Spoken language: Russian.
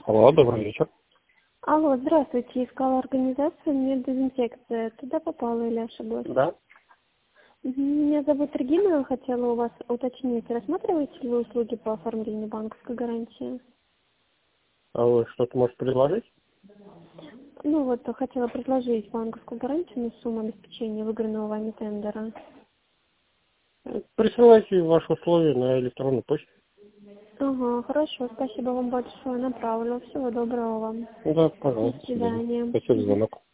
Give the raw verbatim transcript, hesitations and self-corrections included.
Алло, добрый вечер. Алло, здравствуйте. Искала организацию меддезинфекция. Туда попала или ошиблась? Да. Мгм. Меня зовут Регина. Хотела у вас уточнить, рассматриваете ли вы услуги по оформлению банковской гарантии? А вы что-то можете предложить? Ну вот, хотела предложить банковскую гарантию на сумму обеспечения выигранного вами тендера. Присылайте ваши условия на электронную почту. Ага, хорошо. Спасибо вам большое. Направлю. Всего доброго вам. Да, До пожалуйста, до свидания. свидания. Спасибо за Мгм. звонок.